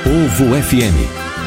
Povo FM.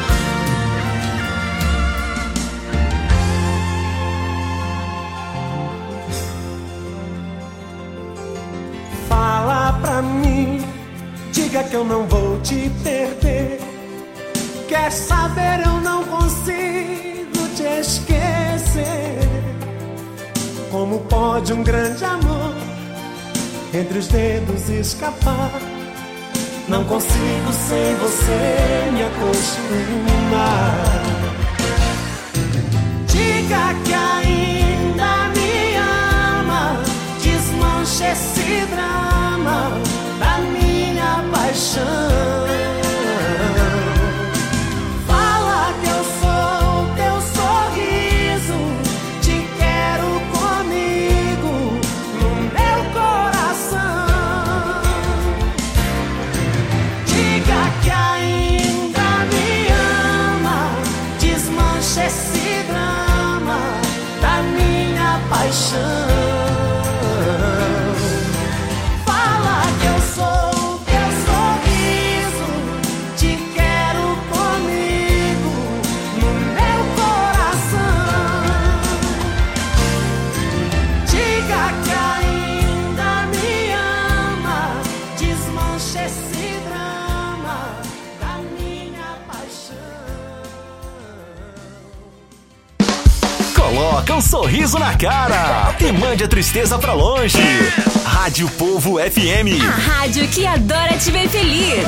Fala pra mim, diga que eu não vou te perder. Quer saber, eu não consigo te esquecer. Como pode um grande amor entre os dedos escapar? Não consigo sem você me acostumar. Diga que ainda me ama, desmanche esse drama da minha paixão. Fala que eu sou teu sorriso, te quero comigo no meu coração. Diga que ainda me ama, desmanche esse drama da minha paixão. Fala que eu sou teu sorriso, te quero comigo no meu coração. Diga que ainda me ama, desmanche esse drama da minha paixão. Coloca um sorriso na cara e mande a tristeza pra longe. Rádio Povo FM. A rádio que adora te ver feliz.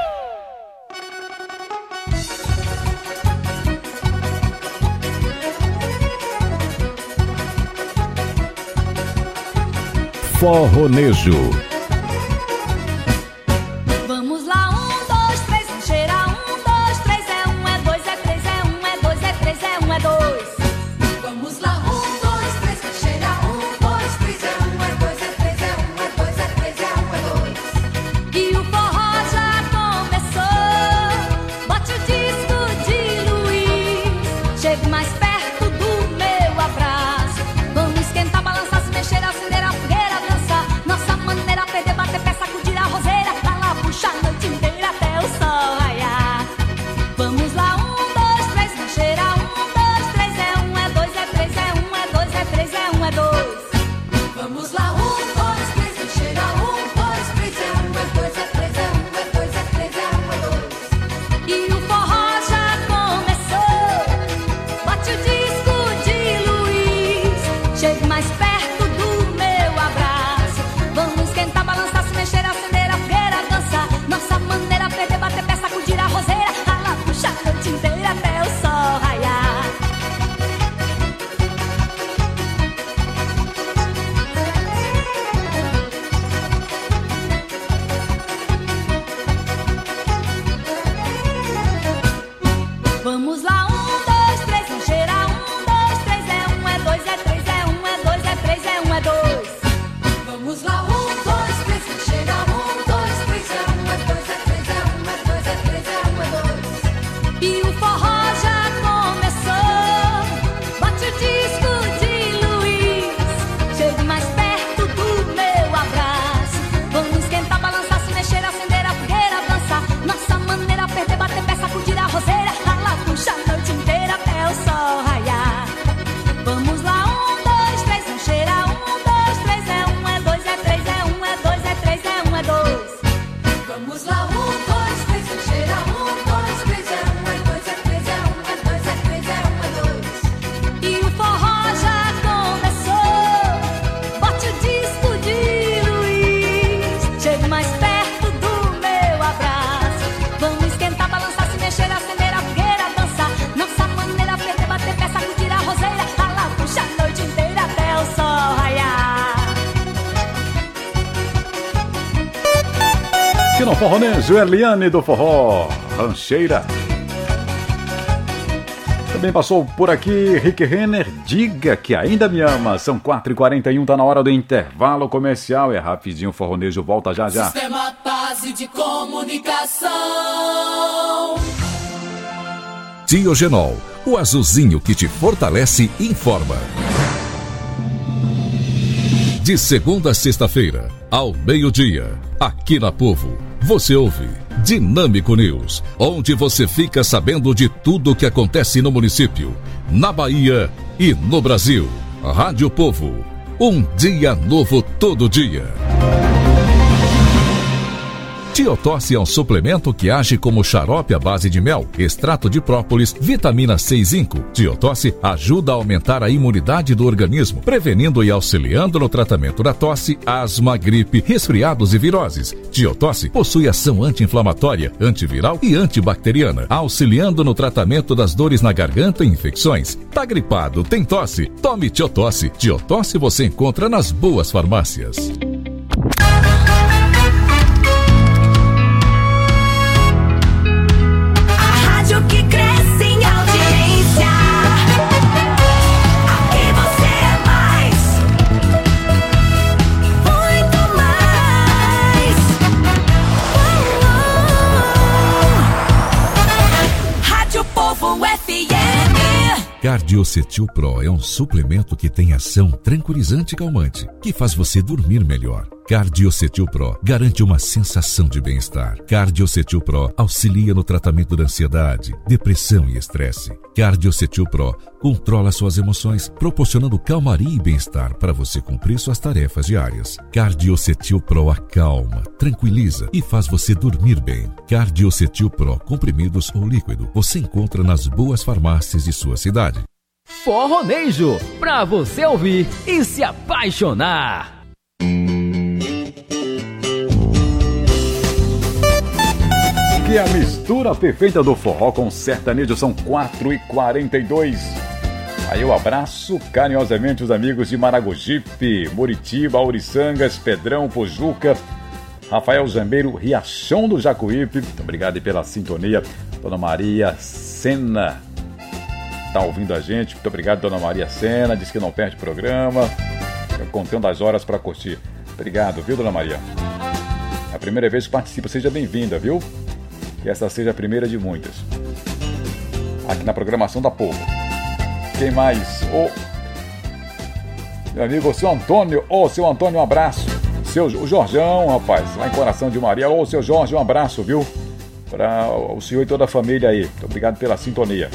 Forronejo. Vamos lá, 1, 2, 3, vamos cheirar. 1, 2, 3, é 1, é 2, é 3, é 1, é 2, é 3, é 1, é 2. Vamos lá, 1, 2, 3, vai cheirar. 1, 2, 3, é 1, é 2, é 3, é 1, é 2, é 3, é 1, é 2. E o forró já começou. Bote o disco de Luiz. Chegue mais perto do meu abraço. Vamos esquentar, balançar, se mexer, acender a fogueira, dançar. Nossa maneira, perder, bater pé, sacudir a roseira. Pra lá, puxar a noite inteira até o sol raiar. Vamos lá, 1, 2, 3, vamos cheirar. 1, 2, 3, é 1, é 2, é 3, é 1, é 2, é 3, é 1, é 2. Vamos lá, 1, 2, 3, vai cheirar. 1, 2, 3, é 1, é 2, é 3, é 1, é 2, é 3, é 1, é 2. E o forró já começou. Bote o disco de Luiz. Chegue mais perto do meu abraço. Vamos esquentar, balançar, se mexer, acender a fogueira, dançar. Nossa maneira, perder, bater pé, sacudir a roseira. Ralar, puxar a noite inteira até o sol raiar. Vamos lá, 1, 2, 3, vamos cheirar. 1, 2, 3, é 1, é 2, é 3, é 1, é 2, é 3, é 1, é 2. Vamos lá, 1, 2, 3, vai cheirar. 1, 2, 3, é 1, é 2, é 3, é 1, é 2, é 3, é 1, é 2. E o forró já começou. Bote o disco de Luiz. Chegue mais perto do meu abraço. Vamos esquentar, balançar, se mexer, acender a fogueira, dançar. Nossa maneira, perder, bater pé, sacudir a roseira. Ralar, puxar a noite inteira até o sol raiar. Vamos lá, 1, 2, 3, vamos cheirar. 1, 2, 3, é 1, é 2, é 3, é 1, é 2, é 3, é 1, é 2. Vamos lá, 1, 2, 3, vai cheirar. 1, 2, 3, é 1, é 2, é 3, é 1, é 2, é 3, é 1, é 2. E o forró já começou. Bote o disco de Luiz. Chegue mais perto do meu abraço. Vamos esquentar, balançar, se mexer, acender a fogueira, dançar. Nossa maneira, perder, bater pé, sacudir a roseira. Ralar, puxar a noite inteira até o sol raiar. Aqui no Forronejo, Eliane do Forró, Rancheira. Também passou por aqui Rick Renner, Diga que ainda me ama. São 4h41, tá na hora do intervalo comercial. É rapidinho, o Forronejo volta já já. Sistema Base de Comunicação. Diogenol, o azulzinho que te fortalece e informa. De segunda a sexta-feira, ao meio-dia, aqui na Povo, você ouve Dinâmico News, onde você fica sabendo de tudo o que acontece no município, na Bahia e no Brasil. Rádio Povo, um dia novo todo dia. Tiotosse é um suplemento que age como xarope à base de mel, extrato de própolis, vitamina C e zinco. Tiotosse ajuda a aumentar a imunidade do organismo, prevenindo e auxiliando no tratamento da tosse, asma, gripe, resfriados e viroses. Tiotosse possui ação anti-inflamatória, antiviral e antibacteriana, auxiliando no tratamento das dores na garganta e infecções. Tá gripado, tem tosse? Tome Tiotosse. Tiotosse você encontra nas boas farmácias. Cardiocetil Pro é um suplemento que tem ação tranquilizante e calmante, que faz você dormir melhor. Cardiocetil Pro garante uma sensação de bem-estar. Cardiocetil Pro auxilia no tratamento da ansiedade, depressão e estresse. Cardiocetil Pro controla suas emoções, proporcionando calmaria e bem-estar para você cumprir suas tarefas diárias. Cardiocetil Pro acalma, tranquiliza e faz você dormir bem. Cardiocetil Pro, comprimidos ou líquido, você encontra nas boas farmácias de sua cidade. Forronejo, pra você ouvir e se apaixonar. Que a mistura perfeita do forró com sertanejo. São 4h42. Aí eu abraço carinhosamente os amigos de Maragogipe, Muritiba, Auriçangas, Pedrão, Pojuca, Rafael Jambeiro, Riachão do Jacuípe. Muito obrigado pela sintonia. Dona Maria Sena tá ouvindo a gente. Muito obrigado, Dona Maria Sena. Diz que não perde programa. Eu contando as horas para curtir. Obrigado, viu, Dona Maria? É a primeira vez que participa. Seja bem-vinda, viu? Que essa seja a primeira de muitas. Aqui na programação da Povo. Quem mais? Meu amigo, o seu Antônio. Seu Antônio, um abraço. O Jorjão, rapaz, lá em Coração de Maria. Seu Jorge, um abraço, viu? Para o senhor e toda a família aí. Muito obrigado pela sintonia.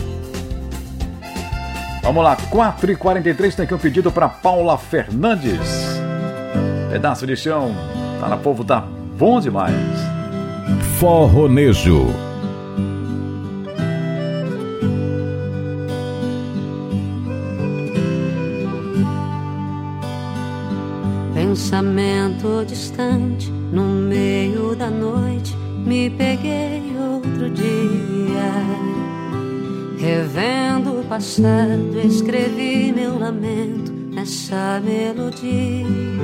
Vamos lá, 4h43, tem aqui um pedido para Paula Fernandes. Pedaço de chão. Tá na Povo, tá bom demais. Forronejo. Pensamento distante, no meio da noite, me peguei outro dia. Revendo o passado, escrevi meu lamento nessa melodia.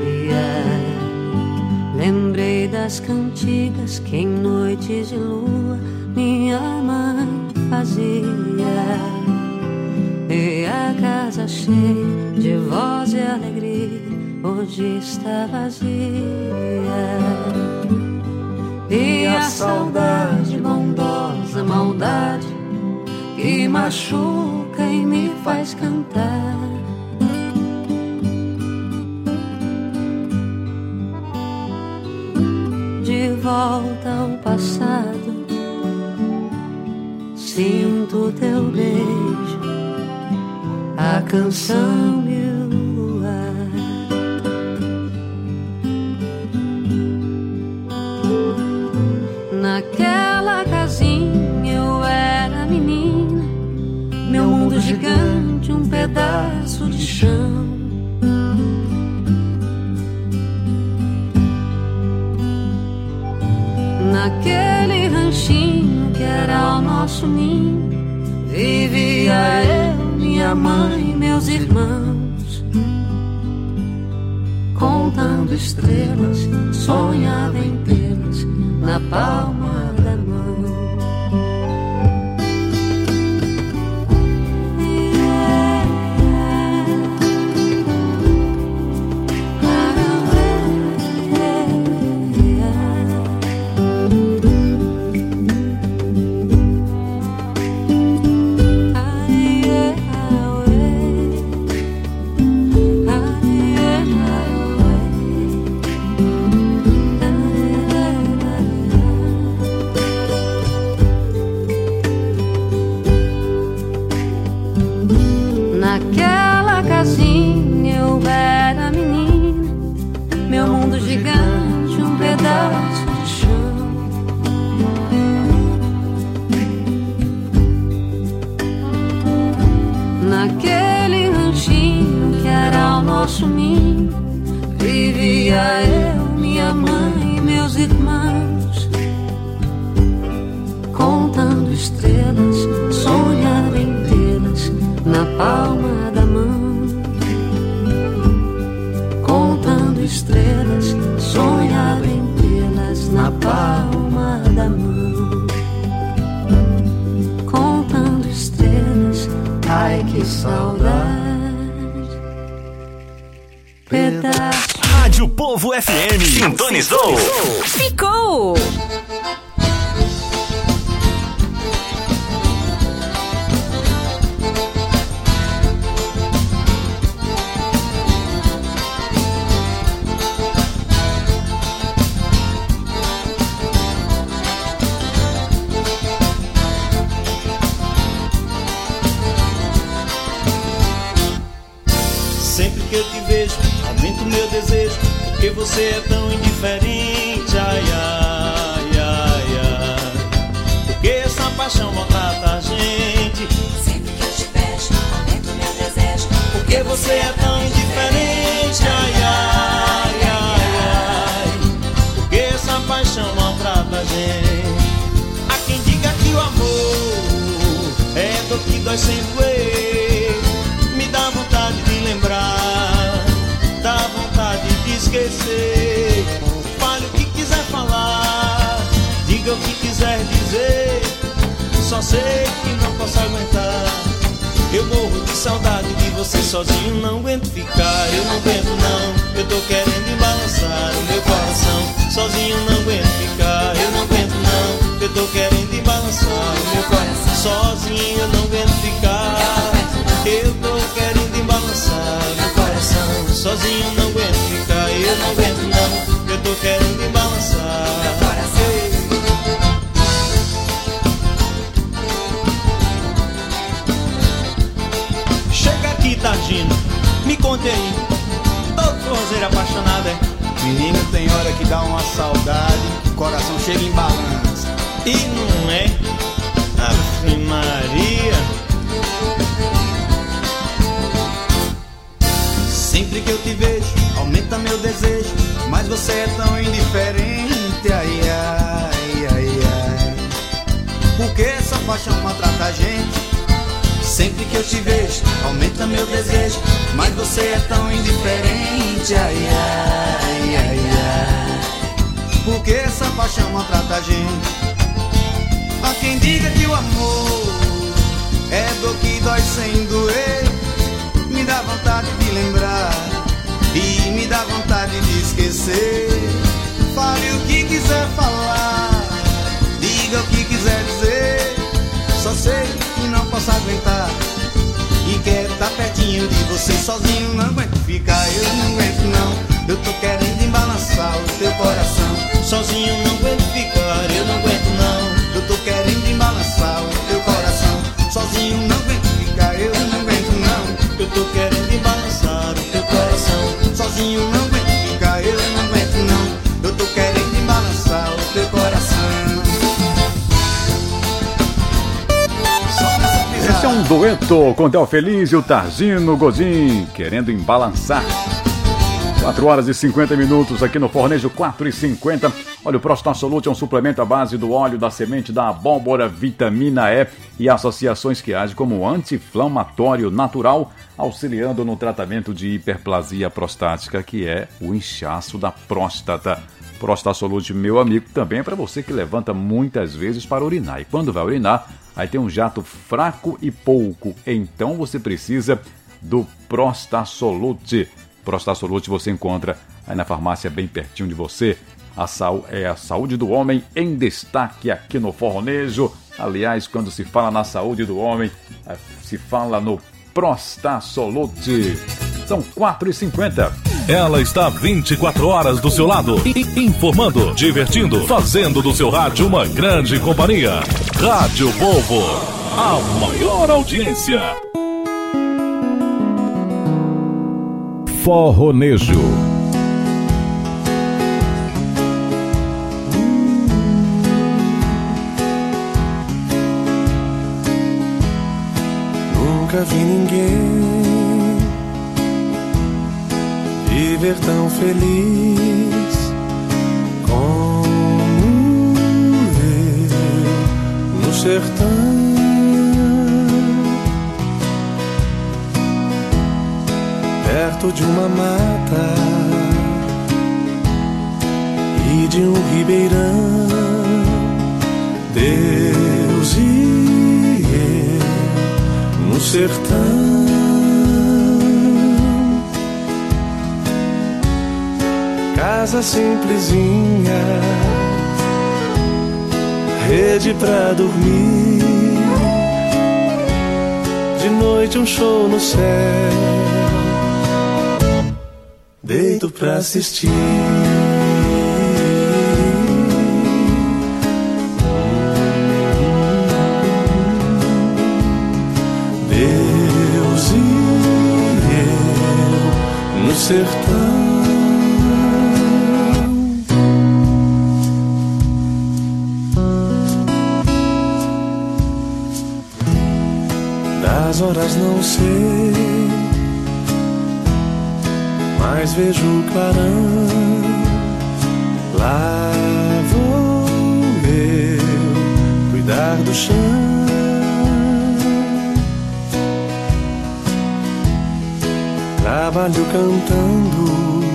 Lembrei das cantigas que em noites de lua minha mãe fazia. E a casa cheia de voz e alegria hoje está vazia. E a saudade bondosa, maldade que machuca e me faz cantar. De volta ao passado, sinto teu beijo, a canção e o ar. Naquela casinha eu era menina, meu mundo gigante, um pedaço de chão. Naquele ranchinho que era o nosso ninho, vivia eu, minha mãe e meus irmãos. Contando estrelas, sonhava em tê-las na palma da mão. pedaço. Rádio Povo FM. Sintonizou. Ficou! Sempre que eu te vejo, aumenta o meu desejo, porque você é tão indiferente, ai, ai, ai, ai. Porque essa paixão maltrata a gente. Sempre que eu te vejo, aumenta o meu desejo, Porque você é tão indiferente, ai, ai, ai, ai. Porque essa paixão maltrata a gente. Há quem diga que o amor é dor que dói sem doer. Me dá vontade de lembrar, dá vontade de esquecer. Fale o que quiser falar, diga o que quiser dizer. Só sei que não posso aguentar. Eu morro de saudade de você, sozinho não aguento ficar. Eu não aguento não, eu tô querendo embalançar o meu coração. Sozinho não aguento ficar, eu não aguento não, eu tô querendo embalançar o meu coração. Sozinho eu não aguento ficar, eu tô querendo embalançar meu coração. Sozinho não aguento ficar, eu não aguento não, eu tô querendo embalançar meu coração. Chega aqui, Targino, me conte aí, todo forrozeiro apaixonado é? Menino, tem hora que dá uma saudade, o coração chega em balança. E não é? Ave Maria. Sempre que eu te vejo, aumenta meu desejo, mas você é tão indiferente, ai, ai, ai, ai. Por que essa paixão maltrata a gente? Sempre que eu te vejo, aumenta meu desejo, mas você é tão indiferente, ai, ai, ai, ai. Por que essa paixão maltrata a gente? Há quem diga que o amor é dor que dói sem doer. Me dá vontade de lembrar e me dá vontade de esquecer. Fale o que quiser falar, diga o que quiser dizer. Só sei que não posso aguentar e quero estar pertinho de você. Sozinho não aguento ficar, eu não aguento não, eu tô querendo embalançar o teu coração. Sozinho não aguento ficar, eu não aguento não, eu tô querendo embalançar o teu coração. Sozinho não aguento ficar, eu não aguento não, eu tô querendo embalançar o teu coração. Sozinho não aguento ficar, eu não aguento não, eu tô querendo embalançar o teu coração. Esse é um dueto com Del Feliz e o Targino Godin, querendo embalançar. 4 horas e 50 minutos aqui no Fornejo, 4h50. Olha, o Prostar Solute é um suplemento à base do óleo da semente da abóbora, vitamina E e associações que agem como anti-inflamatório natural, auxiliando no tratamento de hiperplasia prostática, que é o inchaço da próstata. Prostar Solute, meu amigo, também é para você que levanta muitas vezes para urinar. E quando vai urinar, aí tem um jato fraco e pouco. Então você precisa do Prostar Solute. Prostar Solute você encontra aí na farmácia bem pertinho de você. A saúde do homem em destaque aqui no Forronejo. Aliás, quando se fala na saúde do homem, se fala no Prostar Solute. São 4h50. Ela está 24 horas do seu lado, informando, divertindo, fazendo do seu rádio uma grande companhia. Rádio Povo, a maior audiência. Forronejo. Nunca vi ninguém viver tão feliz como eu no sertão. Perto de uma mata e de um ribeirão, Deus e eu no sertão. casa simplesinha, rede pra dormir, de noite um show no céu, deito pra assistir. Deus e eu no sertão, das horas não sei, mas vejo o clarão. Lá vou eu cuidar do chão, trabalho cantando,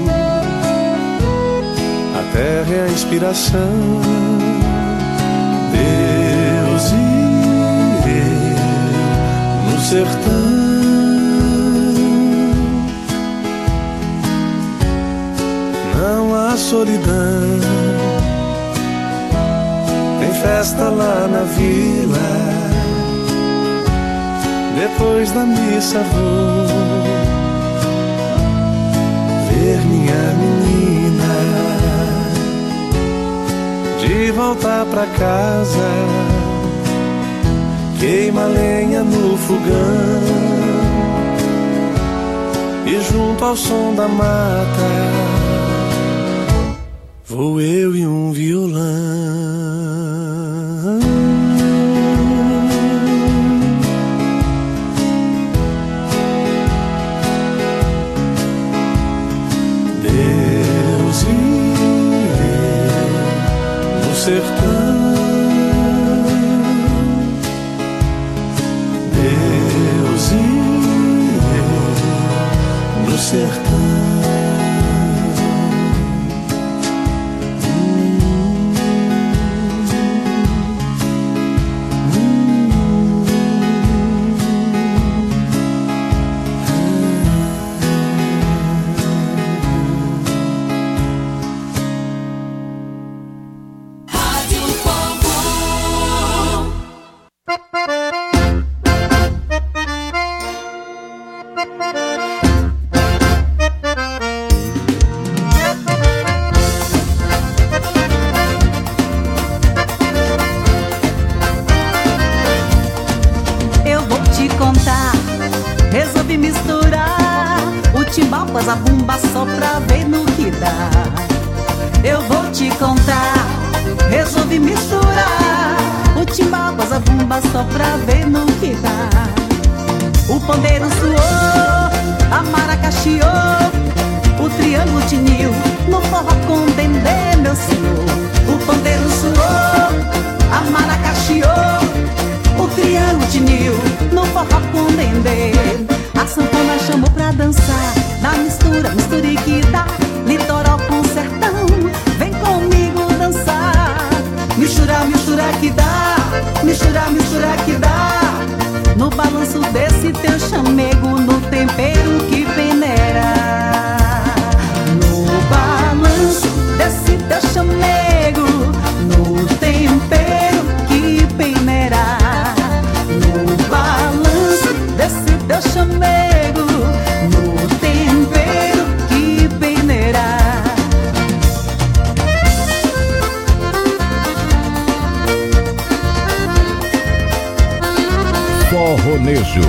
a terra é a inspiração. Deus e eu no sertão, não há solidão, tem festa lá na vila, depois da missa vou ver minha menina, de volta pra casa, queima lenha no fogão, e junto ao som da mata vou eu e um violão. Deus e eu no sertão, Deus e eu no sertão. Forronejo.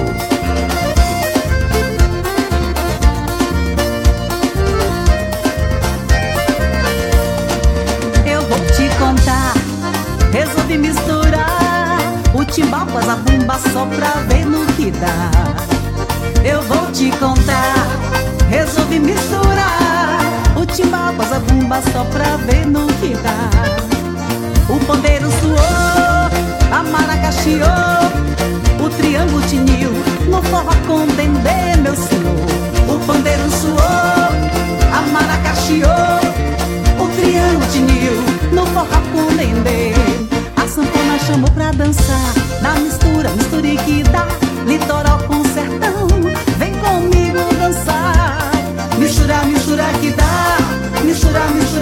Eu vou te contar, resolvi misturar o timbal com a zabumba só pra ver no que dá. Eu vou te contar, resolvi misturar o timbal com a zabumba só pra ver no que dá. O pandeiro suou, a maracaxiou, o triângulo tiniu, no forró com dendê, meu senhor. O pandeiro suou, a maracaxiou, o triângulo tiniu, no forró com dendê. A sanfona chamou pra dançar, na mistura, misture que dá, litoral com sertão, vem comigo dançar. Mistura, mistura que dá, mistura, mistura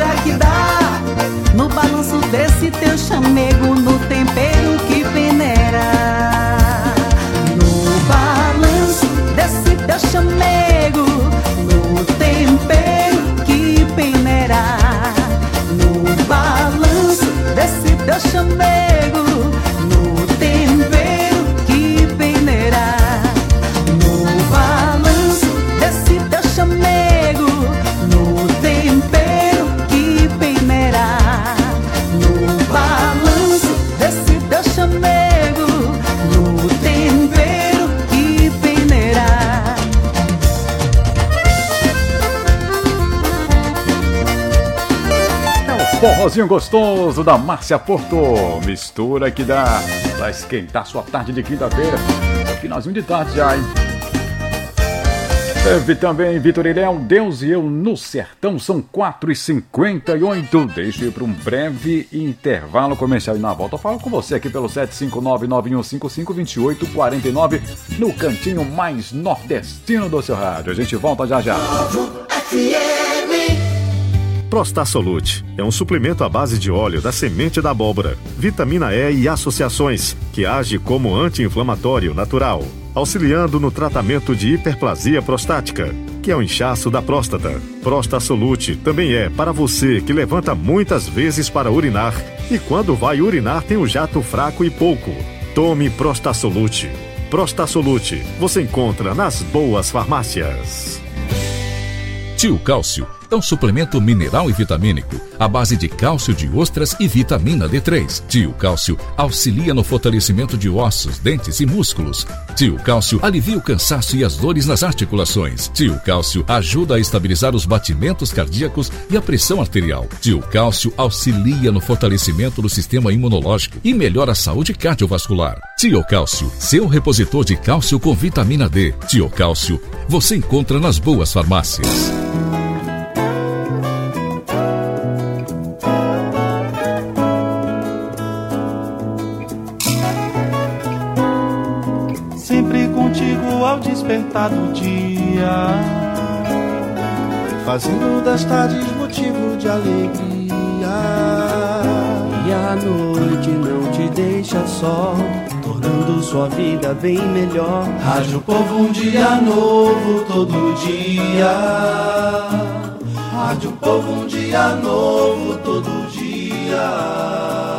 chamego no tempero que peneira. No balanço desse teu chamego no tempero que peneira. No balanço desse teu chamego no tempero que peneira. Forrozinho gostoso da Márcia Porto. Mistura que dá pra esquentar sua tarde de quinta-feira. Finalzinho de tarde já, hein? Teve também Vitor e Léo, Deus e Eu no Sertão. São 4h58. Deixa eu ir para um breve intervalo comercial e na volta eu falo com você aqui pelo 759-9155-2849 no cantinho mais nordestino do seu rádio. A gente volta já já. Prostasolute é um suplemento à base de óleo da semente da abóbora, vitamina E e associações, que age como anti-inflamatório natural, auxiliando no tratamento de hiperplasia prostática, que é o inchaço da próstata. Prostasolute também é para você que levanta muitas vezes para urinar e quando vai urinar tem o jato fraco e pouco. Tome Prostasolute. Prostasolute você encontra nas boas farmácias. Tio Cálcio é um suplemento mineral e vitamínico à base de cálcio de ostras e vitamina D3. Tio Cálcio auxilia no fortalecimento de ossos, dentes e músculos. Tio Cálcio alivia o cansaço e as dores nas articulações. Tio Cálcio ajuda a estabilizar os batimentos cardíacos e a pressão arterial. Tio Cálcio auxilia no fortalecimento do sistema imunológico e melhora a saúde cardiovascular. Tio Cálcio, seu repositor de cálcio com vitamina D. Tio Cálcio, você encontra nas boas farmácias. Sempre contigo ao despertar do dia, fazendo das tardes motivo de alegria. E a noite não te deixa só, tornando sua vida bem melhor. Rádio Povo, um dia novo todo dia. Rádio Povo, um dia novo todo dia.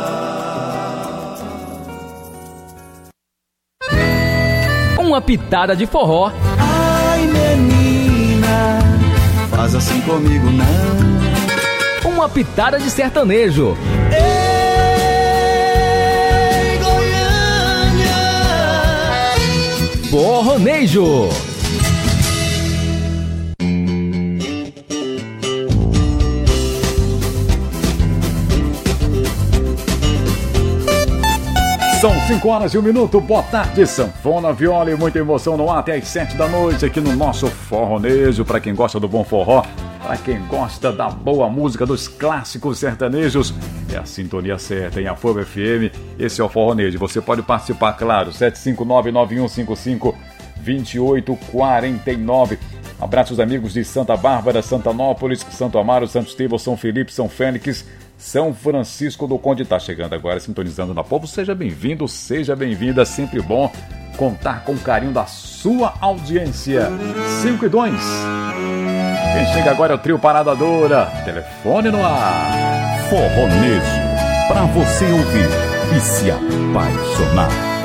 Uma pitada de forró. Ai, menina, faz assim comigo não. Uma pitada de sertanejo. Ei, Goiânia, Forronejo. São 5h01. Boa tarde, sanfona, viola e muita emoção no ar até às 7 da noite aqui no nosso Forronejo. Para quem gosta do bom forró, para quem gosta da boa música, dos clássicos sertanejos, é a sintonia certa em Afogo FM. Esse é o Forronejo. Você pode participar, claro, 759-9155-2849. Abraços amigos de Santa Bárbara, Santanópolis, Santo Amaro, Santo Estevão, São Felipe, São Félix, São Francisco do Conde. Está chegando agora, sintonizando na Povo. Seja bem-vindo, seja bem-vinda. Sempre bom contar com o carinho da sua audiência. 5:02. Quem chega agora é o trio Parada Dura. Telefone no ar. Forronejo, pra você ouvir e se apaixonar.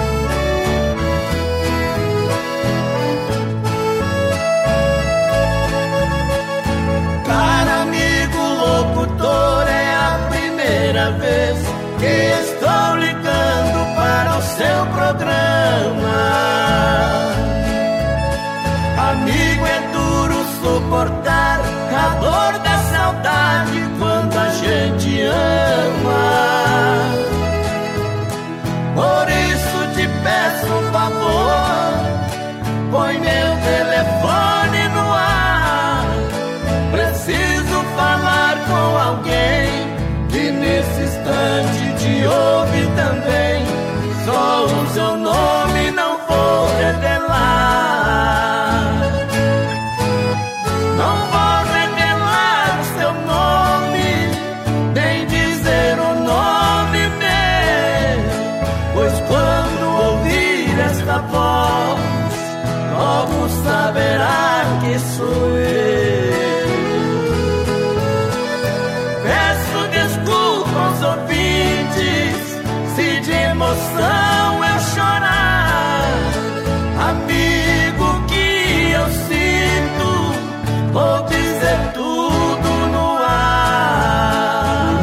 cara amigo locutor, é a primeira vez que estou ligando para o seu programa. Amigo, é duro suportar a dor da saudade quando a gente ama. Por isso te peço um favor, põe meu telefone no ar. Preciso falar com alguém que nesse instante te ouve também. Só o seu nome não vou revelar. Não vou revelar o seu nome, nem dizer o nome meu, pois quando ouvir esta voz, logo saberá que sou eu. Peço desculpa aos ouvintes emoção eu chorar. Amigo, que eu sinto, vou dizer tudo no ar.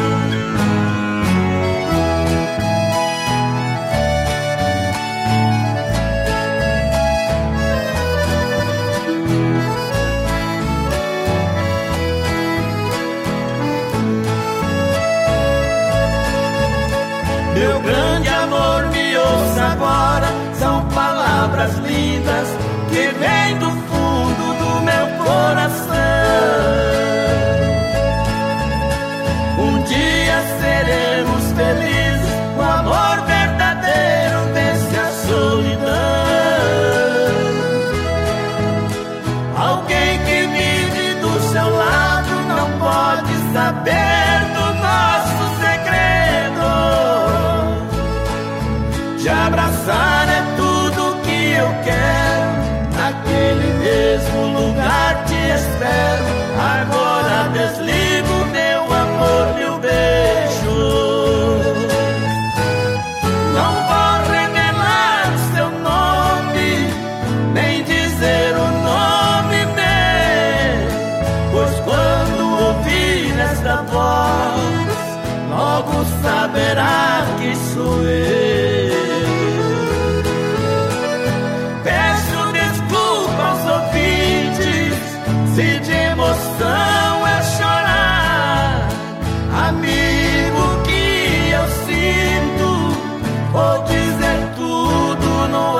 Meu grande amor, me ouça agora. São palavras lindas que vêm do fundo do meu coração. Um dia seremos felizes, o amor verdadeiro vence a solidão. Alguém que vive do seu lado não pode saber do nosso segredo. Te abraçar é tudo que eu quero, naquele mesmo lugar te espero. Agora desligo, meu amor, meu beijo. Não vou revelar seu nome, nem dizer o nome meu, pois quando ouvir esta voz, logo saberá que sou eu. Peço desculpa aos ouvintes, se de emoção eu chorar. Amigo, que eu sinto, vou dizer tudo no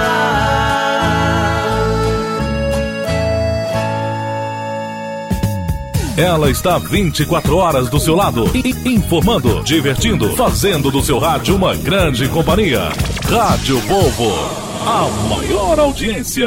ar. Ela está 24 horas do seu lado, informando, divertindo, fazendo do seu rádio uma grande companhia. Rádio Povo, a maior audiência.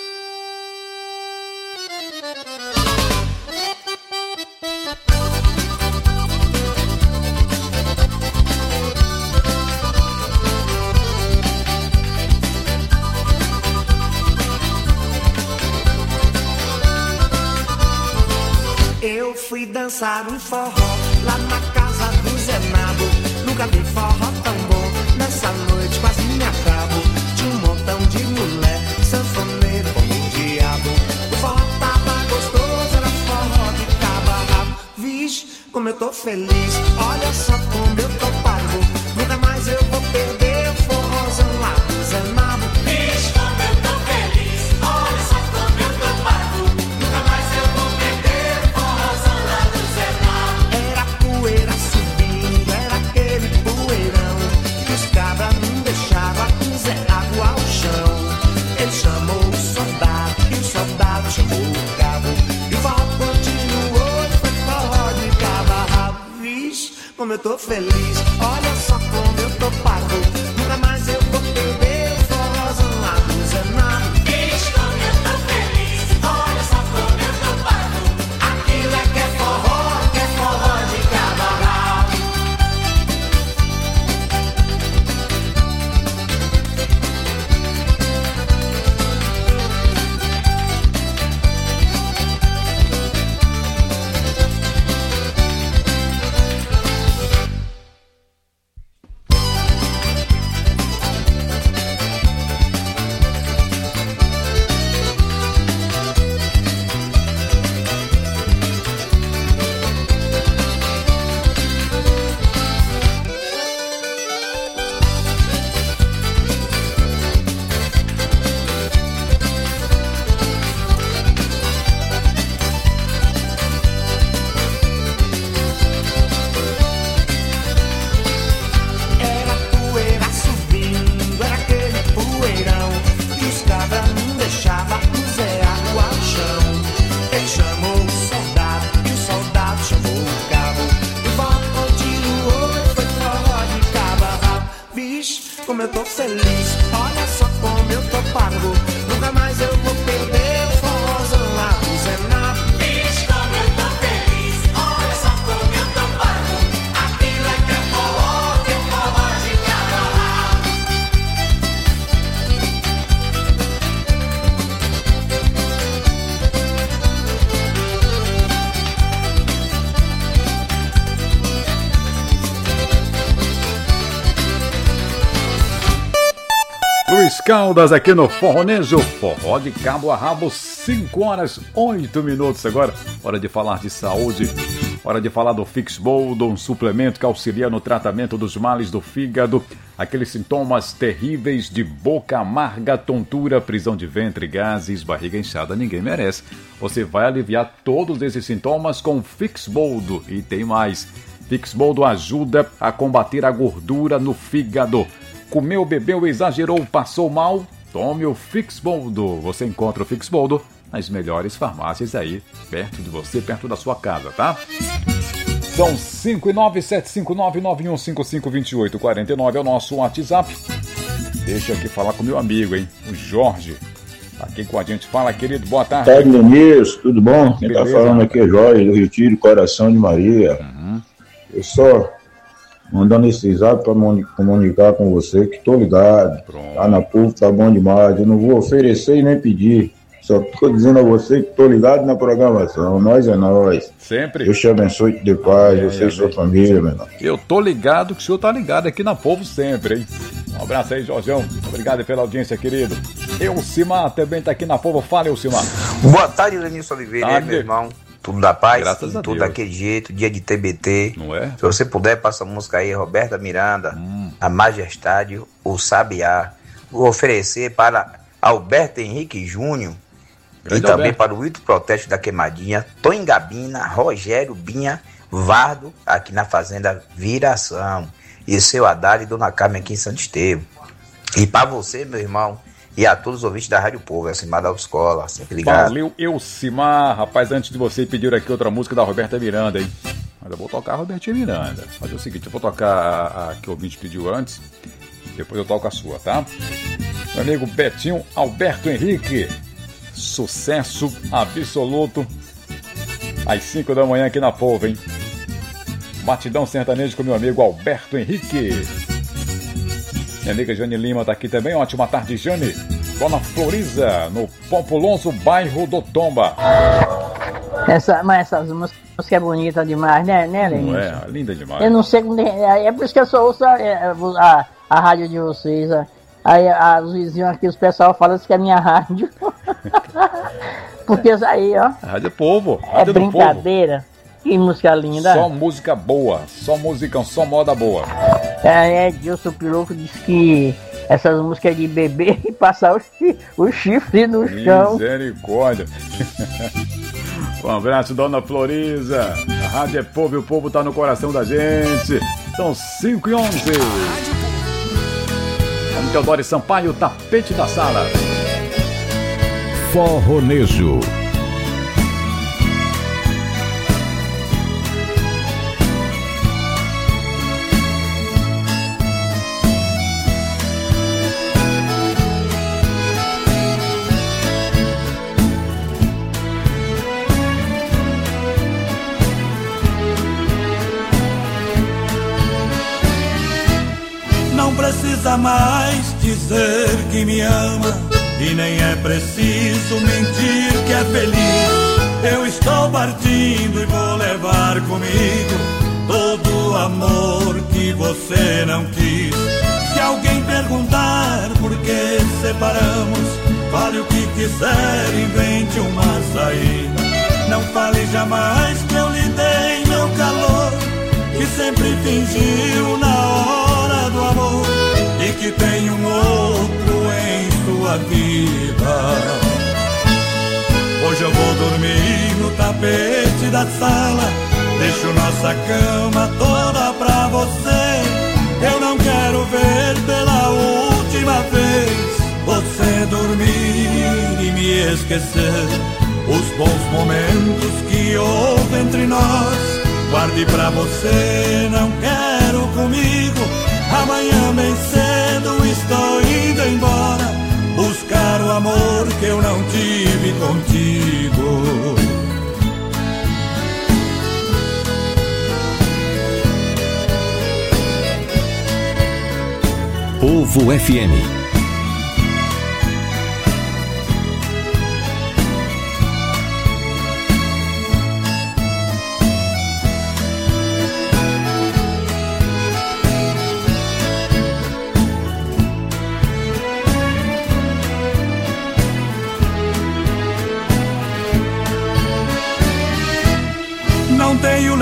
Eu fui dançar um forró lá na casa do Zenabo. Nunca vi forró tão bom, nessa noite quase me acabo. Tinha um montão de mulher, sanfoneiro como o diabo. O forró tava gostoso, era forró de cabo a rabo. Vixe, como eu tô feliz, olha só como eu tô pago. Nunca mais eu vou perder o forrozão lá do Zenabo. Vixe, como eu tô feliz, olha só como eu tô pago. Nunca mais eu vou perder o forrozão lá do Zenabo. Era poeira subindo, era aquele poeirão que os cabras não deixavam zerado ao chão. Ele chamou o soldado e o soldado chamou o cabo. E o forró continuou, foi forró de cabo a rabo. Vixe, como eu tô feliz, olha só como eu tô pago. Nunca mais eu vou perder o forrozão lá do Zenabo. Vixe, como eu tô feliz, olha só como eu tô pago. Aquilo é que é forró de cabo a rabo. Era poeira subindo, era aquele poeirão que os cabras não deixavam zerado ao chão. Ele chamou o soldado e o soldado chamou o cabo. E o forró continuou, foi forró de cabo a rabo. Vixe, como eu tô feliz, olha só como eu tô pago. Nunca mais eu vou perder o forrozão lá do Zenabo. Vixe, como eu tô feliz, olha só como eu tô pago. Aquilo é que é forró de cabo a rabo. Luiz Caldas aqui no Forronejo, forró de cabo a rabo, 5 horas, 8 minutos agora. Hora de falar de saúde, hora de falar do Fixboldo, um suplemento que auxilia no tratamento dos males do fígado, aqueles sintomas terríveis de boca amarga, tontura, prisão de ventre, gases, barriga inchada, ninguém merece. Você vai aliviar todos esses sintomas com o Fixboldo. E tem mais, Fixboldo ajuda a combater a gordura no fígado. Comeu, bebeu, exagerou, passou mal? Tome o Fixboldo. Você encontra o Fixboldo nas melhores farmácias aí, perto de você, perto da sua casa, tá? São 5975991552849 é o nosso WhatsApp. Deixa eu aqui falar com o meu amigo, hein? O Jorge. Tá aqui com a gente. Fala, querido. Boa tarde. Boa tarde, Denilson. Tudo bom? Quem Beleza, tá falando aqui é Jorge, do Retiro, Coração de Maria. Eu só mandando esse zap pra comunicar com você que tô ligado. Pronto. Tá na PUF, tá bom demais. Eu não vou oferecer e nem pedir. Só tô dizendo a você que tô ligado na programação. Nós é nós. Sempre. Deus te abençoe, te dê paz, você e sua família, meu irmão. Eu tô ligado que o senhor tá ligado aqui na Povo sempre, hein? Um abraço aí, Jorjão. Obrigado pela audiência, querido. Elcimar também tá aqui na Povo. Fala, Elcimar. Boa tarde, Lenilson Oliveira, Tarde. meu irmão. Tudo da paz? Graças a Tudo Deus. daquele jeito, dia de TBT. Não é? Se você puder, passa a música aí, Roberta Miranda, A Majestade, O Sabiá. Vou oferecer para Alberto Henrique Júnior Grande e também Alberto. para o Ito Protesto da Queimadinha, Tom Gabina, Rogério Binha, Vardo, aqui na Fazenda Viração. E o seu Haddad e Dona Carmen aqui em Santo Estevão. E para você, meu irmão, e a todos os ouvintes da Rádio Povo, Elcimar da Autoescola, sempre ligado. Valeu, Elcimar. Rapaz, antes de você pedir aqui outra música da Roberta Miranda, hein? Mas eu vou tocar a Robertinha Miranda. Mas é o seguinte, eu vou tocar a que o ouvinte pediu antes, depois eu toco a sua, tá? Meu amigo Betinho Alberto Henrique. Sucesso absoluto. Às 5 da manhã aqui na Povo, hein? Batidão sertanejo com meu amigo Alberto Henrique. Minha amiga Jane Lima tá aqui também. Ótima tarde, Jane. Dona Floriza, no Populoso Bairro do Tomba. Mas essas músicas é bonita demais, né, Não Lenilson? é? Linda demais. Eu não sei como. É por isso que eu só ouço a rádio de vocês. Aí os vizinhos aqui, os pessoal falam que é minha rádio. Porque isso aí, ó. A Rádio Povo. É Rádio do brincadeira. Que música linda. Povo. Só música boa. Só musicão, só moda boa. Dilson Piloto disse que essas músicas de beber e passar o chifre no chão. Misericórdia. Um abraço, Dona Floriza. A Rádio é Povo e o povo tá no coração da gente. São 5h11. Vamos, Teodoro Sampaio, tapete da sala. Forronejo. Não precisa mais dizer que me ama, e nem é preciso mentir que é feliz. Eu estou partindo e vou levar comigo todo o amor que você não quis. Se alguém perguntar por que separamos, fale o que quiser, invente uma saída. Não fale jamais que eu lhe dei meu calor, que sempre fingiu na hora do amor, e que tem um outro em sua vida. Hoje eu vou dormir no tapete da sala, deixo nossa cama toda pra você. Eu não quero ver pela última vez você dormir e me esquecer. Os bons momentos que houve entre nós, guarde pra você, não quero comigo. Amanhã bem cedo estou indo embora, buscar o amor que eu não tive contigo. Povo FM.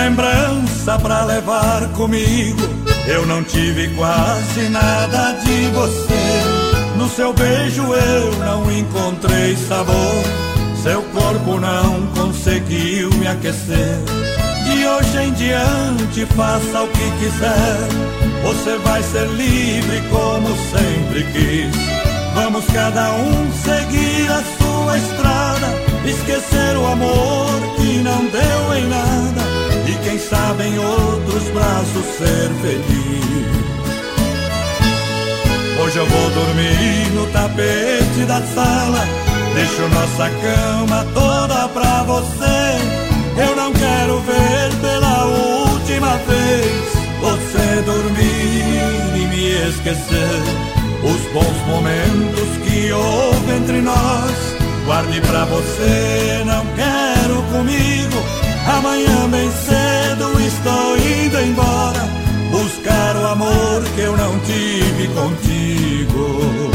lembrança pra levar comigo. Eu não tive quase nada de você. No seu beijo eu não encontrei sabor. Seu corpo não conseguiu me aquecer. De hoje em diante faça o que quiser. Você vai ser livre como sempre quis. Vamos cada um seguir a sua estrada, esquecer o amor que não deu em nada, e quem sabe em outros braços ser feliz. Hoje eu vou dormir no tapete da sala, deixo nossa cama toda pra você. Eu não quero ver pela última vez você dormir e me esquecer. Os bons momentos que houve entre nós, guarde pra você, não quero comigo. Amanhã bem cedo estou indo embora, buscar o amor que eu não tive contigo.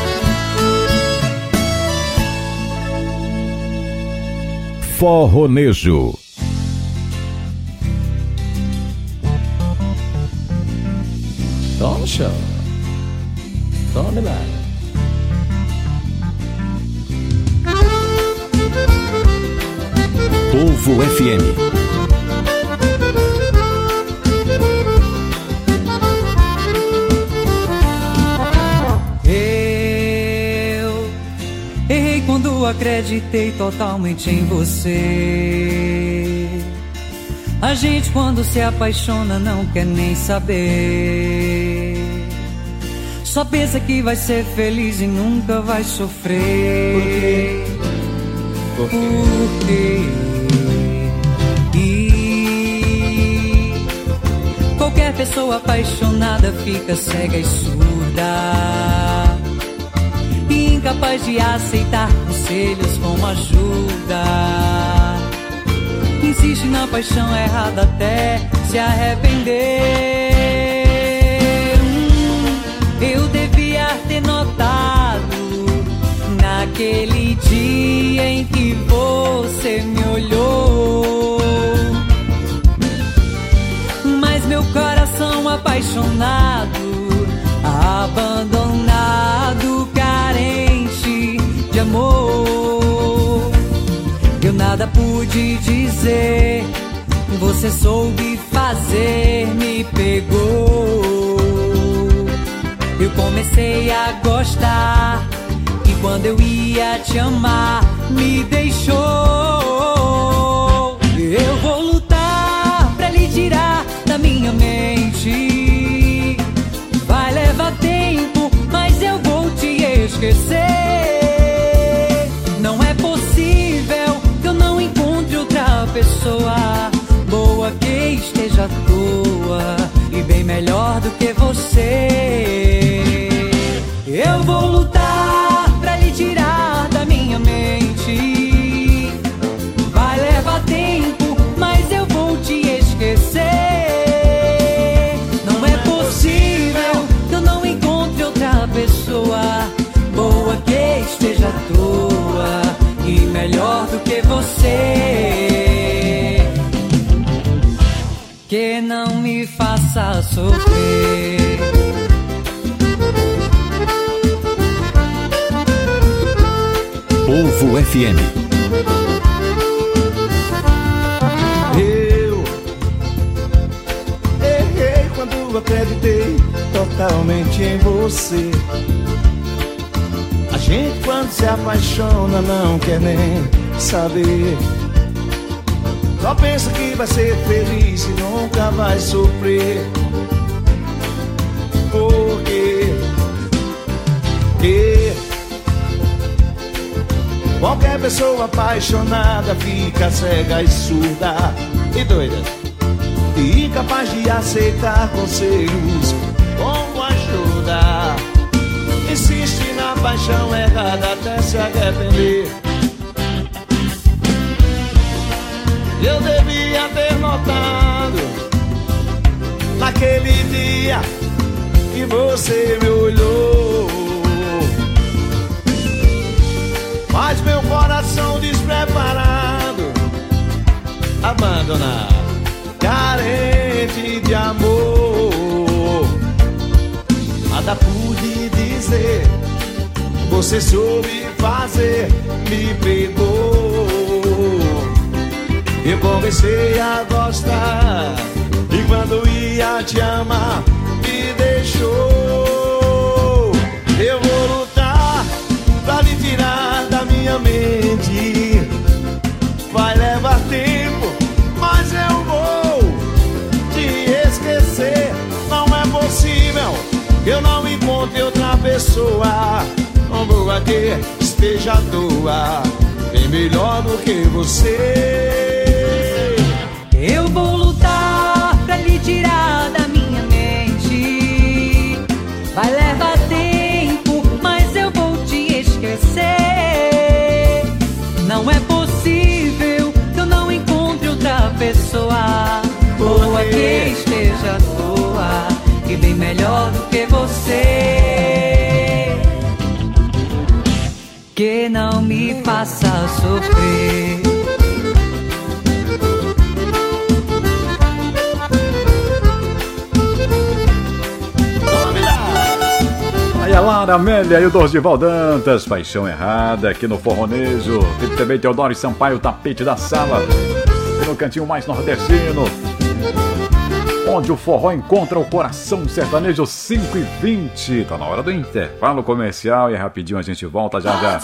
Forronejo. Toma show. Toma lá. Povo FM. Eu errei quando acreditei totalmente em você. A gente quando se apaixona não quer nem saber. Só pensa que vai ser feliz e nunca vai sofrer. Por quê? E qualquer pessoa apaixonada fica cega e surda, e incapaz de aceitar conselhos como ajuda. Insiste na paixão errada até se arrepender. Eu devia ter notado naquele dia em que você me olhou, mas meu coração apaixonado, abandonado, carente de amor, eu nada pude dizer, você soube fazer, me pegou. Eu comecei a gostar, e quando eu ia te amar, me deixou. Eu vou lutar pra lhe tirar da minha mente. Vai levar tempo, mas eu vou te esquecer. Não é possível que eu não encontre outra pessoa boa que esteja à toa e bem melhor do que você. Eu vou lutar pra lhe tirar da minha mente. Vai levar tempo, mas eu vou te esquecer. Não é possível que eu não encontre outra pessoa boa que esteja à toa e melhor do que você, que não me faça sofrer. Povo FM. Eu errei quando acreditei totalmente em você. A gente quando se apaixona não quer nem saber. Só pensa que vai ser feliz e nunca vai sofrer. Por quê? Qualquer pessoa apaixonada fica cega e surda e doida, e incapaz de aceitar conselhos como ajuda. Insiste na paixão errada até se arrepender. Eu devia ter notado naquele dia que você me olhou, mas meu coração despreparado, abandonado, noite de amor. Nada pude dizer, você soube fazer, me pegou. Eu comecei a gostar, e quando ia te amar, me deixou. Eu vou lutar pra lhe tirar da minha mente. Vai levar tempo, mas eu vou te esquecer. Não é possível que eu não encontre outra pessoa, não vou aqui esteja à toa, bem melhor do que você. Eu vou lutar pra lhe tirar da minha mente. Vai levar tempo, mas eu vou te esquecer. Não é possível que eu não encontre outra pessoa, boa que esteja à toa e bem melhor do que você, que não me faça sofrer. Aí a Lara Amélia e o Dorival Dantas, Paixão Errada, aqui no Forronejo. Teve também Teodoro Sampaio, Tapete da Sala, e no cantinho mais nordestino, onde o forró encontra o coração sertanejo. 5h20. Tá na hora do intervalo comercial e rapidinho a gente volta já.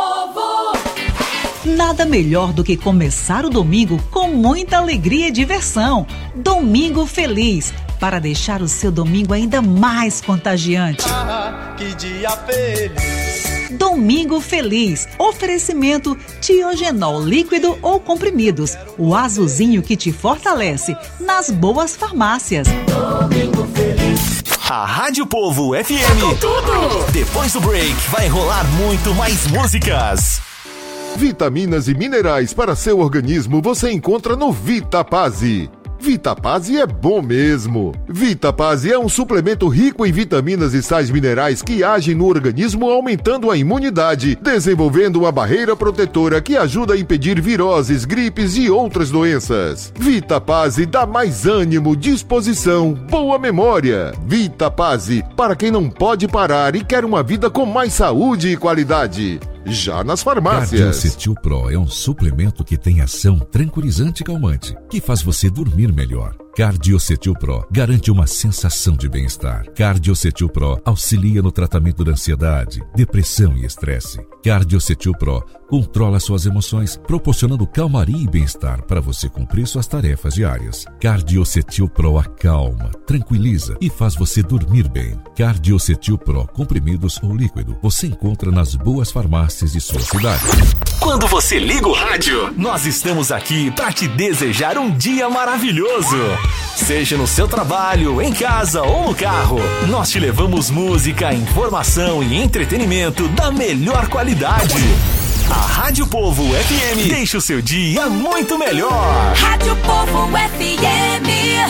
Nada melhor do que começar o domingo com muita alegria e diversão. Domingo Feliz, para deixar o seu domingo ainda mais contagiante. Que dia feliz. Domingo Feliz. Oferecimento Tiogenol líquido ou comprimidos. O azulzinho que te fortalece. Nas boas farmácias. Domingo Feliz. A Rádio Povo FM. Tudo. Depois do break vai rolar muito mais músicas. Vitaminas e minerais para seu organismo você encontra no Vitapase. Vitapase é bom mesmo. Vitapase é um suplemento rico em vitaminas e sais minerais que agem no organismo aumentando a imunidade, desenvolvendo uma barreira protetora que ajuda a impedir viroses, gripes e outras doenças. Vitapase dá mais ânimo, disposição, boa memória. Vitapase, para quem não pode parar e quer uma vida com mais saúde e qualidade. Já nas farmácias. Cardiocetil Pro é um suplemento que tem ação tranquilizante e calmante, que faz você dormir melhor. Cardiocetil Pro garante uma sensação de bem-estar. Cardiocetil Pro auxilia no tratamento da ansiedade, depressão e estresse. Cardiocetil Pro controla suas emoções, proporcionando calmaria e bem-estar para você cumprir suas tarefas diárias. Cardiocetil Pro acalma, tranquiliza e faz você dormir bem. Cardiocetil Pro, comprimidos ou líquido, você encontra nas boas farmácias de sua cidade. Quando você liga o rádio, nós estamos aqui para te desejar um dia maravilhoso. Seja no seu trabalho, em casa ou no carro, nós te levamos música, informação e entretenimento da melhor qualidade. A Rádio Povo FM deixa o seu dia muito melhor. Rádio Povo FM.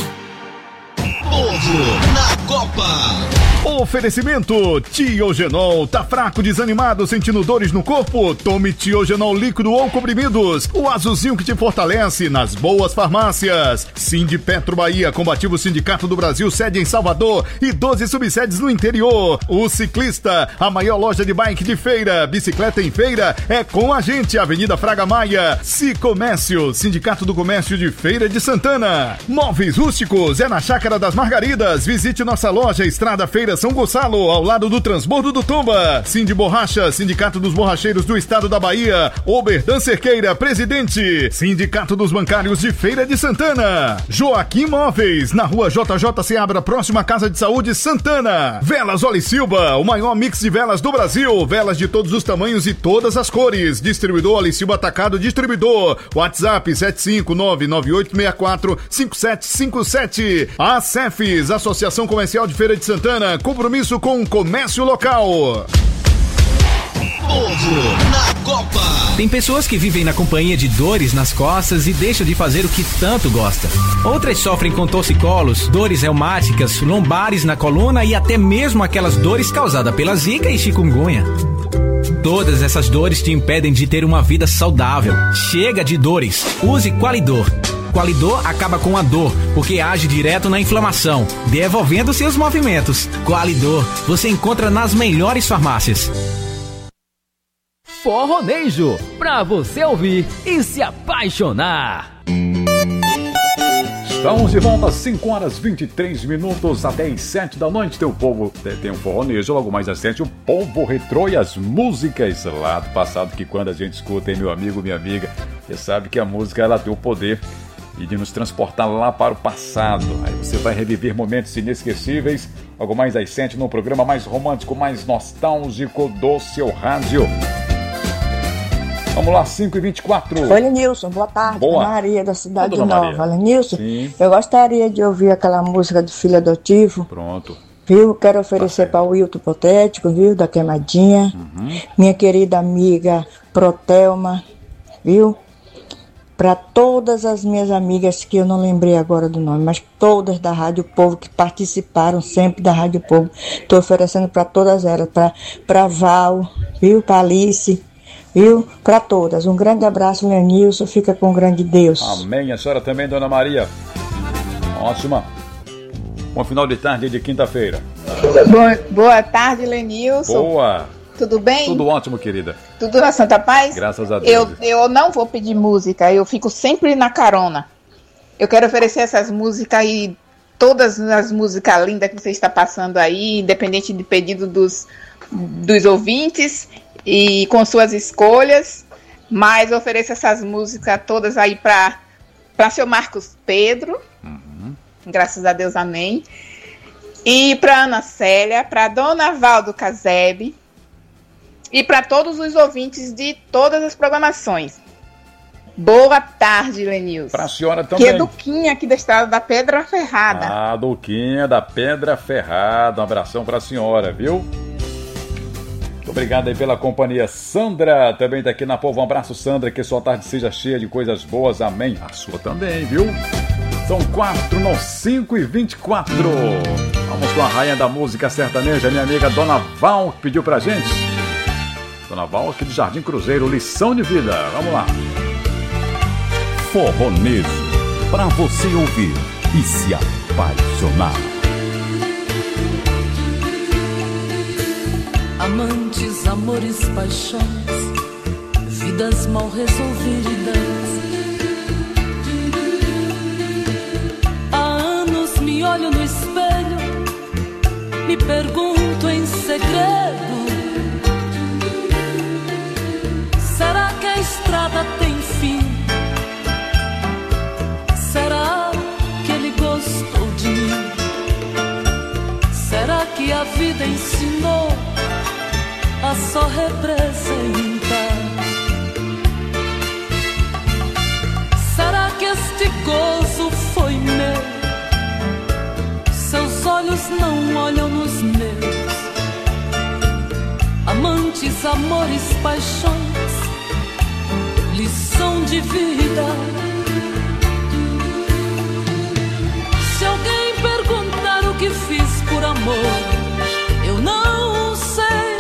Povo na Copa. Oferecimento Tiogenol. Tá fraco, desanimado, sentindo dores no corpo? Tome Tiogenol líquido ou comprimidos. O azulzinho que te fortalece nas boas farmácias. Sindipetro Bahia, Combativo Sindicato do Brasil, sede em Salvador e 12 subsedes no interior. O Ciclista, a maior loja de bike de Feira. Bicicleta em Feira é com a gente. Avenida Fraga Maia. Cicomércio, Sindicato do Comércio de Feira de Santana. Móveis Rústicos é na Chácara das Margaridas. Visite nossa loja, Estrada Feira São Gonçalo, ao lado do Transbordo do Tomba. Cindy Borracha, Sindicato dos Borracheiros do Estado da Bahia. Oberdan Cerqueira, presidente. Sindicato dos Bancários de Feira de Santana. Joaquim Móveis, na rua JJ Seabra, próxima à Casa de Saúde Santana. Velas Oli Silva, o maior mix de velas do Brasil. Velas de todos os tamanhos e todas as cores. Distribuidor Oli Silva Atacado Distribuidor. WhatsApp 75998645757. A Cefes, Associação Comercial de Feira de Santana. Compromisso com o comércio local. Povo na Copa. Tem pessoas que vivem na companhia de dores nas costas e deixam de fazer o que tanto gosta. Outras sofrem com torcicolos, dores reumáticas, lombares na coluna e até mesmo aquelas dores causadas pela zika e chikungunya. Todas essas dores te impedem de ter uma vida saudável. Chega de dores. Use Qualidor. Qualidor acaba com a dor, porque age direto na inflamação, devolvendo seus movimentos. Qualidor, você encontra nas melhores farmácias. Forronejo, pra você ouvir e se apaixonar. Estamos de volta às 5 horas 23 minutos até as 7 da noite. Tem o povo, tem um forronejo, logo mais às 7, o povo retrô e as músicas lá do passado, que quando a gente escuta, hein, meu amigo, minha amiga, você sabe que a música ela tem o poder de nos transportar lá para o passado. Aí você vai reviver momentos inesquecíveis, logo mais às 7 no programa mais romântico, mais nostálgico do seu rádio. Vamos lá, 5h24. Oi, Lenilson, boa tarde. Boa. Maria, da Cidade Dona Nova. Maria. Lenilson, Sim. eu gostaria de ouvir aquela música do Filho Adotivo. Pronto. Viu? Quero oferecer para o Wilton Potético, viu? Da Queimadinha. Minha querida amiga Protelma, viu? Para todas as minhas amigas que eu não lembrei agora do nome, mas todas da Rádio Povo que participaram sempre da Rádio Povo. Estou oferecendo para todas elas, para Val, viu? Para Alice, viu? Para todas. Um grande abraço, Lenilson. Fica com o grande Deus. Amém. A senhora também, Dona Maria. Ótima. Bom final de tarde de quinta-feira. Boa tarde, Lenilson. Boa. Tudo bem? Tudo ótimo, querida. Tudo na Santa Paz? Graças a Deus. Eu não vou pedir música, eu fico sempre na carona. Eu quero oferecer essas músicas e todas as músicas lindas que você está passando aí, independente de pedido dos ouvintes e com suas escolhas, mas eu ofereço essas músicas todas aí para seu Marcos Pedro, graças a Deus, amém, e para Ana Célia, para Dona Valdo Casebe e para todos os ouvintes de todas as programações. Boa tarde, Lenilson. Para a senhora também. Que é Duquinha aqui da estrada da Pedra Ferrada. Ah, Duquinha da Pedra Ferrada. Um abração para a senhora, viu? Muito obrigado aí pela companhia. Sandra também está aqui na Povo. Um abraço, Sandra. Que sua tarde seja cheia de coisas boas. Amém. A sua também, viu? São 5h24. Vamos com a rainha da música sertaneja, minha amiga Dona Val, que pediu pra gente. Dona Val, aqui de Jardim Cruzeiro, lição de vida. Vamos lá. Forronejo, pra você ouvir e se apaixonar. Amantes, amores, paixões, vidas mal resolvidas. Há anos me olho no espelho, me pergunto em segredo: será que a estrada tem fim? Será que ele gostou de mim? Será que a vida ensinou a só representar? Será que este gozo foi meu? Seus olhos não olham nos meus. Amantes, amores, paixões, lição de vida. Se alguém perguntar o que fiz por amor, eu não sei.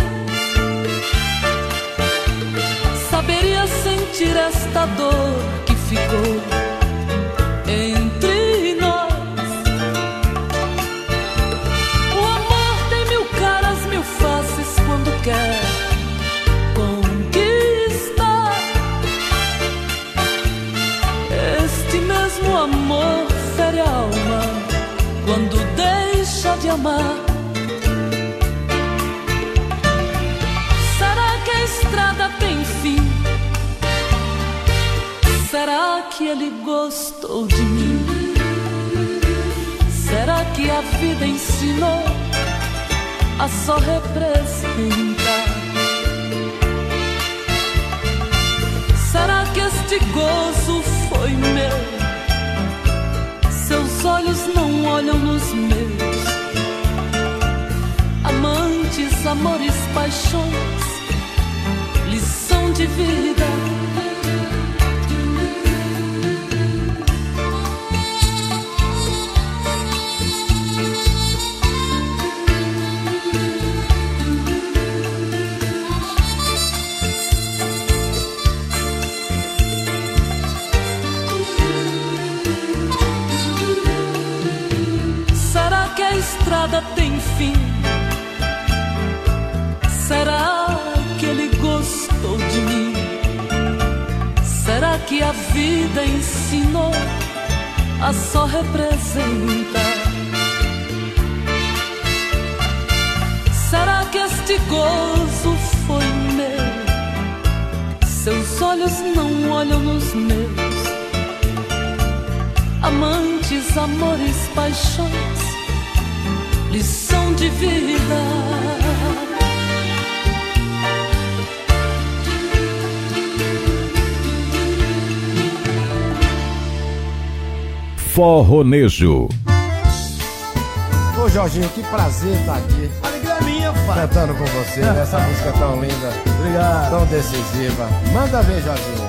Saberia sentir esta dor que ficou entre nós. O amor tem mil caras, mil faces quando quer conquistar. Este mesmo amor fere a alma quando deixa de amar. Será que a estrada tem fim? Será que ele gostou de mim? Será que a vida ensinou a só representar? Será que este gozo foi meu? Seus olhos não olham nos meus. Amantes, amores, paixões, lição de vida. que a vida ensinou a só representar? Será que este gozo foi meu? Seus olhos não olham nos meus. Amantes, amores, paixões, lição de vida. Forronejo. Ô Jorginho, que prazer estar aqui. Alegria minha, pai. Cantando com você nessa música tão linda. Obrigado. Tão decisiva. Manda ver, Jorginho.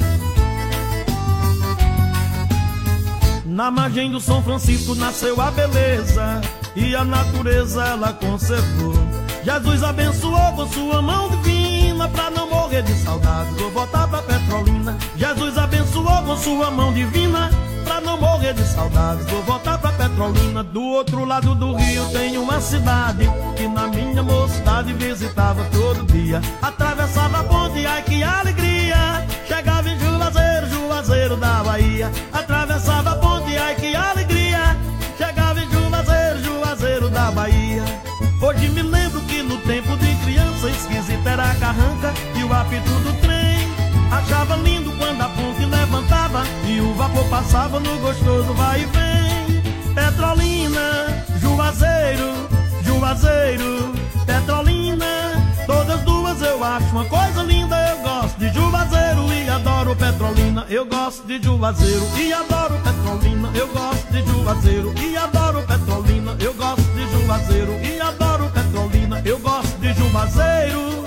Na margem do São Francisco nasceu a beleza e a natureza ela conservou. Jesus abençoou com sua mão divina pra não morrer de saudade. Vou voltar pra Petrolina. Jesus abençoou com sua mão divina pra não morrer de saudades. Vou voltar pra Petrolina. Do outro lado do rio tem uma cidade que na minha mocidade visitava todo dia. Atravessava a ponte, ai que alegria. Chegava em Juazeiro, Juazeiro da Bahia. Atravessava a ponte, ai que alegria. Chegava em Juazeiro, Juazeiro da Bahia. Hoje me lembro que no tempo de criança esquisita era a carranca e o apito do trem. Achava lindo quando a ponte levantava e o vapor passava no gostoso vai e vem. Petrolina, Juazeiro, Juazeiro, Petrolina. Todas duas eu acho uma coisa linda. Eu gosto de Juazeiro e adoro Petrolina. Eu gosto de Juazeiro e adoro Petrolina. Eu gosto de Juazeiro e adoro Petrolina. Eu gosto de Juazeiro e adoro Petrolina. Eu gosto de Juazeiro.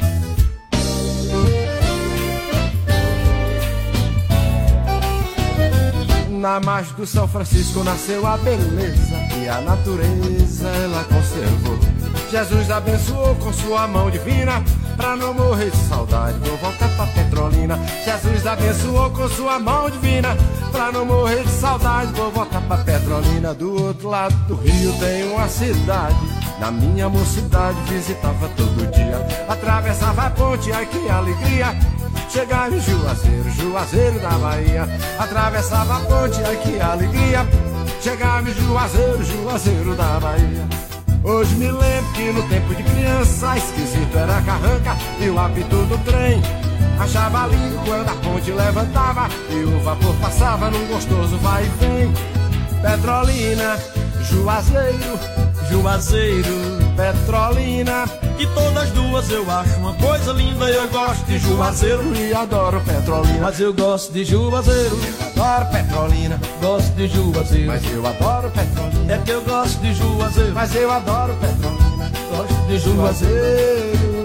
Na margem do São Francisco nasceu a beleza e a natureza ela conservou. Jesus abençoou com sua mão divina pra não morrer de saudade. Vou voltar pra Petrolina. Jesus abençoou com sua mão divina pra não morrer de saudade. Vou voltar pra Petrolina. Do outro lado do rio tem uma cidade. Na minha mocidade visitava todo dia. Atravessava a ponte, ai que alegria. Chegava em Juazeiro, Juazeiro da Bahia. Atravessava a ponte, ai que alegria. Chegava em Juazeiro, Juazeiro da Bahia. Hoje me lembro que no tempo de criança esquisito era a carranca e o apito do trem. Achava lindo quando a ponte levantava e o vapor passava num gostoso vai e vem. Petrolina, Juazeiro, Juazeiro, Petrolina. E todas duas eu acho uma coisa linda. Eu gosto de Juazeiro e adoro Petrolina. Mas eu gosto de Juazeiro, adoro Petrolina. Gosto de Juazeiro, mas eu adoro Petrolina. É que eu gosto de Juazeiro, mas eu adoro Petrolina. Gosto de Juazeiro.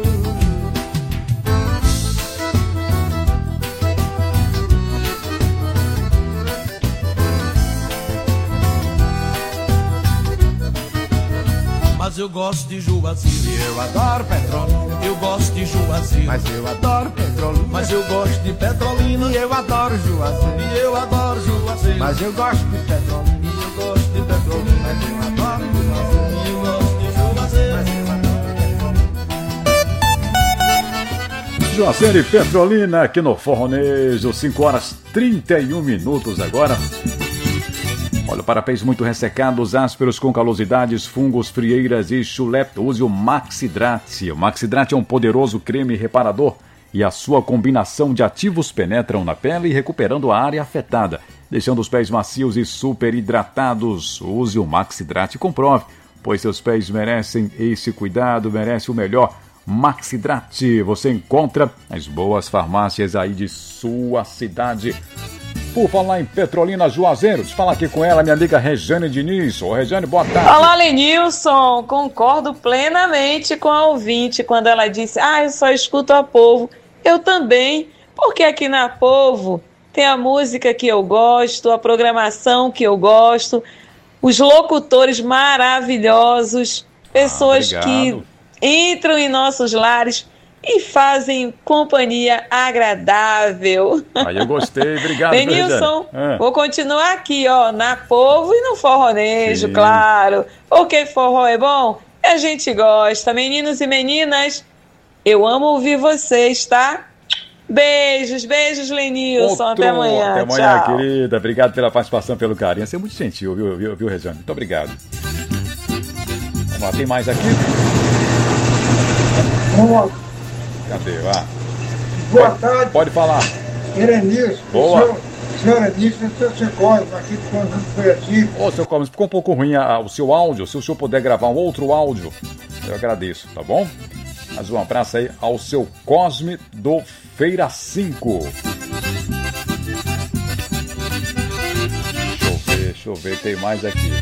Mas eu gosto de Juazeiro e eu adoro Petrolina. Eu gosto de Juazeiro, mas eu adoro Petrolina. Mas eu gosto de Petrolina e eu adoro Juazeiro. E eu adoro Juazeiro, mas eu gosto de Petrolina. E eu gosto de Petrolina, mas eu adoro Juazeiro. E eu gosto de Juazeiro, mas eu adoro Petrolina. Juazeiro e Petrolina aqui no Forronejo, 5h31 agora. Olha, para pés muito ressecados, ásperos com calosidades, fungos, frieiras e chulé, use o Maxidrate. O Maxidrate é um poderoso creme reparador e a sua combinação de ativos penetram na pele, recuperando a área afetada, deixando os pés macios e super hidratados. Use o Maxidrate e comprove, pois seus pés merecem esse cuidado, merecem o melhor. Maxidrate você encontra nas boas farmácias aí de sua cidade. Por falar em Petrolina, Juazeiro, deixa eu falar aqui com ela, minha amiga Rejane Diniz. Ô Rejane, boa tarde. Olá, Lenilson, concordo plenamente com a ouvinte quando ela disse, eu só escuto a Povo. Eu também, porque aqui na Povo tem a música que eu gosto, a programação que eu gosto, os locutores maravilhosos, pessoas que entram em nossos lares e fazem companhia agradável. Aí eu gostei, obrigado. Lenilson, vou continuar aqui, na Povo e no Forronejo, claro. Porque forró é bom e a gente gosta. Meninos e meninas, eu amo ouvir vocês, tá? Beijos, Lenilson. Até amanhã. Até amanhã, tchau. querida. Obrigado pela participação, pelo carinho. Você é muito gentil, viu, Regiane? Muito obrigado. Vamos lá, tem mais aqui? Cadê? Boa tarde. Pode falar. Erenilson. Boa. Senhor Erenilson, eu sou Cosmo, aqui do Conjunto Curitiba. Ô, seu Cosmo, ficou um pouco ruim o seu áudio. Se o senhor puder gravar um outro áudio, eu agradeço, tá bom? Mais um abraço aí ao seu Cosme do Feira 5. Deixa eu ver, tem mais aqui.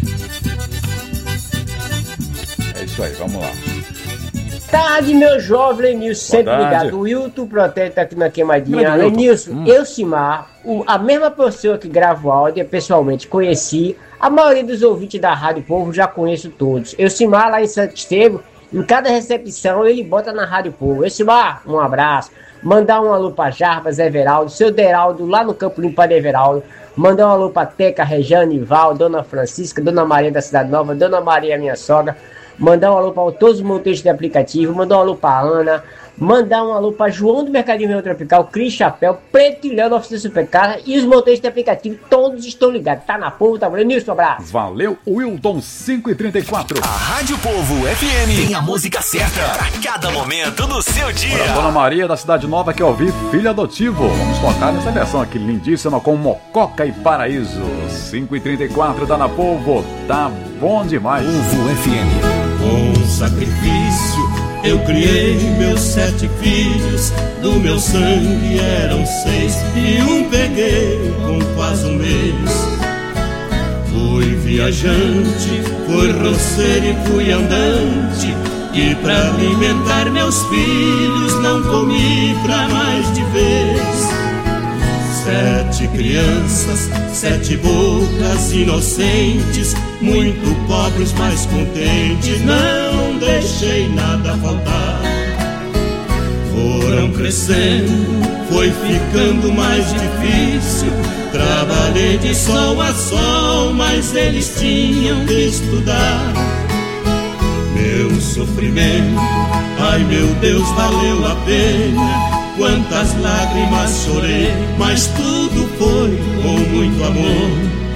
É isso aí, vamos lá. Tarde, meu jovem Lenilson, sempre ligado. O Wilton Protege tá aqui na queimadinha. Lenilson, Elcimar, a mesma pessoa que grava o áudio, pessoalmente conheci. A maioria dos ouvintes da Rádio Povo já conheço todos. Elcimar, lá em Santo Estevão, em cada recepção ele bota na Rádio Povo. Elcimar, um abraço. Mandar um alô pra Jarbas, Everaldo, seu Deraldo, lá no Campo Limpo para Everaldo. Mandar um alô pra Teca, Rejane, Val, Dona Francisca, Dona Maria da Cidade Nova, Dona Maria, minha sogra. Mandar um alô para todos os motoristas de aplicativo, mandar um alô para Ana, mandar um alô para João do Mercadinho Rio Tropical, Cris Chapéu, Preto e Léo da Oficina Supercarga e os motoristas de aplicativo, todos estão ligados. Tá na Povo, tá valendo? Nilson, abraço. Valeu, Wilton 534. A Rádio Povo FM tem a música certa pra cada momento do seu dia. Olha, Dona Maria da Cidade Nova quer ouvir Filho Adotivo. Vamos tocar nessa versão aqui lindíssima com Mococa e Paraíso. 5h34 da Na Povo, tá bom demais. Povo FM. Com sacrifício eu criei meus 7 filhos, do meu sangue eram 6 e um peguei com quase um mês. Fui viajante, fui roceiro e fui andante, e pra alimentar meus filhos não comi pra mais de vez. 7 crianças, 7 bocas inocentes, muito pobres, mas contentes, não deixei nada faltar. Foram crescendo, foi ficando mais difícil, trabalhei de sol a sol, mas eles tinham que estudar. Meu sofrimento, ai meu Deus, valeu a pena. Quantas lágrimas chorei, mas tudo foi com muito amor.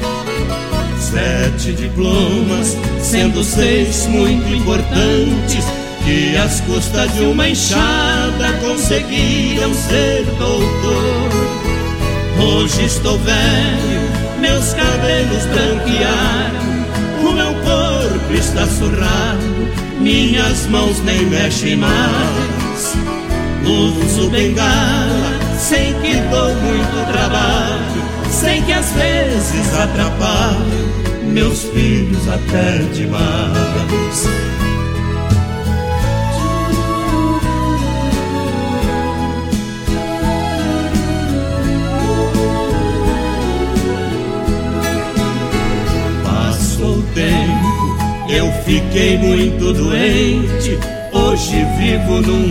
7 diplomas, sendo 6 muito importantes, que às custas de uma enxada conseguiram ser doutor. Hoje estou velho, meus cabelos branquearam, o meu corpo está surrado, minhas mãos nem mexem mais. Uso bengala, sei que dou muito trabalho, sei que às vezes atrapalho meus filhos até demais. Passou o tempo, eu fiquei muito doente, hoje vivo num